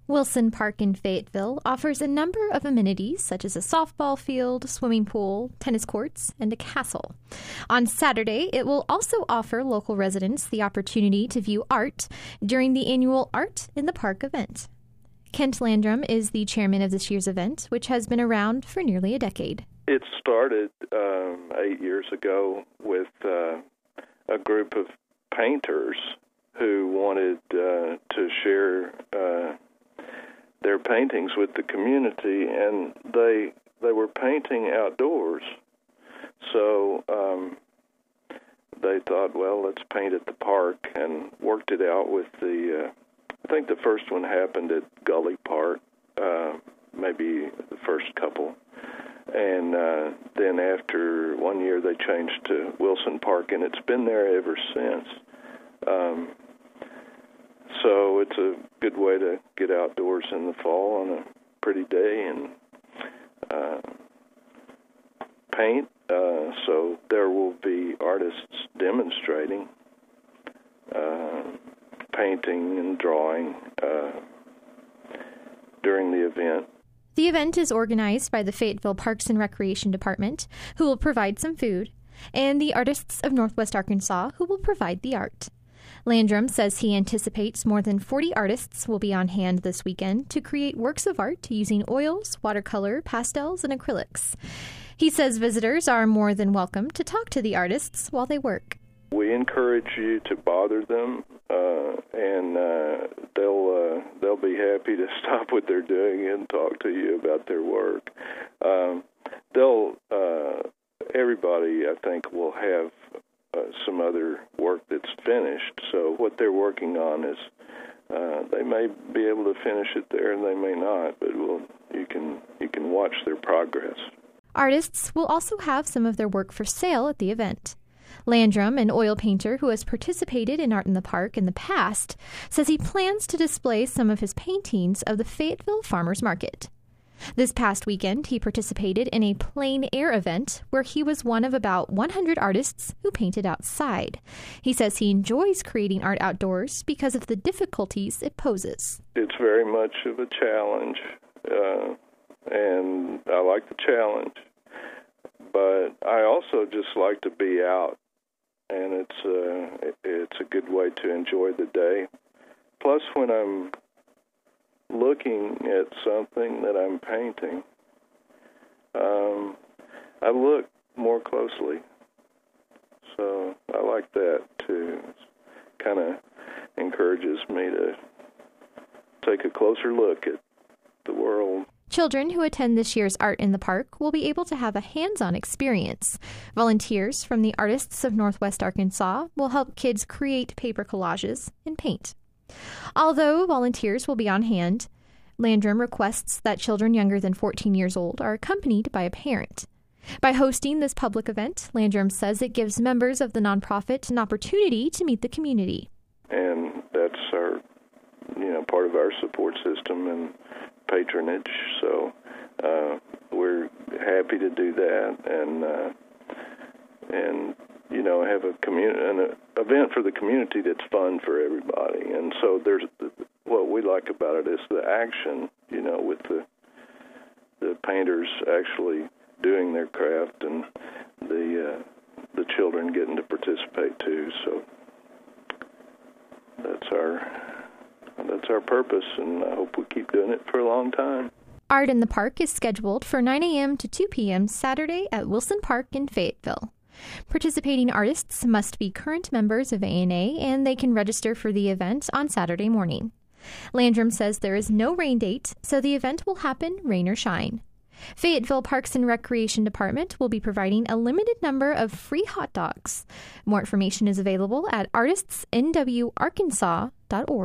Wilson Park in Fayetteville offers a number of amenities such as a softball field, swimming pool, tennis courts, and a castle. On Saturday, it will also offer local residents the opportunity to view art during the annual Art in the Park event. Kent Landrum is the chairman of this year's event, which has been around for nearly a decade. It started 8 years ago with a group of painters who wanted to share their paintings with the community, and they were painting outdoors. So they thought, well, let's paint at the park, and worked it out with I think the first one happened at Gully Park, maybe the first couple. And then after 1 year, they changed to Wilson Park, and it's been there ever since. So it's a good way to get outdoors in the fall on a pretty day and paint. So there will be artists demonstrating painting and drawing during the event. The event is organized by the Fayetteville Parks and Recreation Department, who will provide some food, and the Artists of Northwest Arkansas, who will provide the art. Landrum says he anticipates more than 40 artists will be on hand this weekend to create works of art using oils, watercolor, pastels, and acrylics. He says visitors are more than welcome to talk to the artists while they work. We encourage you to bother them, and they'll be happy to stop what they're doing and talk to you about their work. Everybody, I think, will have some other work that's finished. So what they're working on is they may be able to finish it there, and they may not. But you can watch their progress. Artists will also have some of their work for sale at the event. Landrum, an oil painter who has participated in Art in the Park in the past, says he plans to display some of his paintings of the Fayetteville Farmers Market. This past weekend, he participated in a plein air event where he was one of about 100 artists who painted outside. He says he enjoys creating art outdoors because of the difficulties it poses. It's very much of a challenge, and I like the challenge. But I also just like to be out, and it's a good way to enjoy the day. Plus, when I'm looking at something that I'm painting, I look more closely. So I like that too. It kind of encourages me to take a closer look at the world. Children who attend this year's Art in the Park will be able to have a hands-on experience. Volunteers from the Artists of Northwest Arkansas will help kids create paper collages and paint. Although volunteers will be on hand, Landrum requests that children younger than 14 years old are accompanied by a parent. By hosting this public event, Landrum says it gives members of the nonprofit an opportunity to meet the community. And that's our, part of our support system and patronage. So we're happy to do that and have an event for the community that's fun for everybody. And so what we like about it is the action, with the painters actually doing their craft and the children getting to participate too. So that's our purpose, and I hope we keep doing it for a long time. Art in the Park is scheduled for 9 a.m. to 2 p.m. Saturday at Wilson Park in Fayetteville. Participating artists must be current members of ANA, and they can register for the event on Saturday morning. Landrum says there is no rain date, so the event will happen rain or shine. Fayetteville Parks and Recreation Department will be providing a limited number of free hot dogs. More information is available at artistsnwarkansas.org.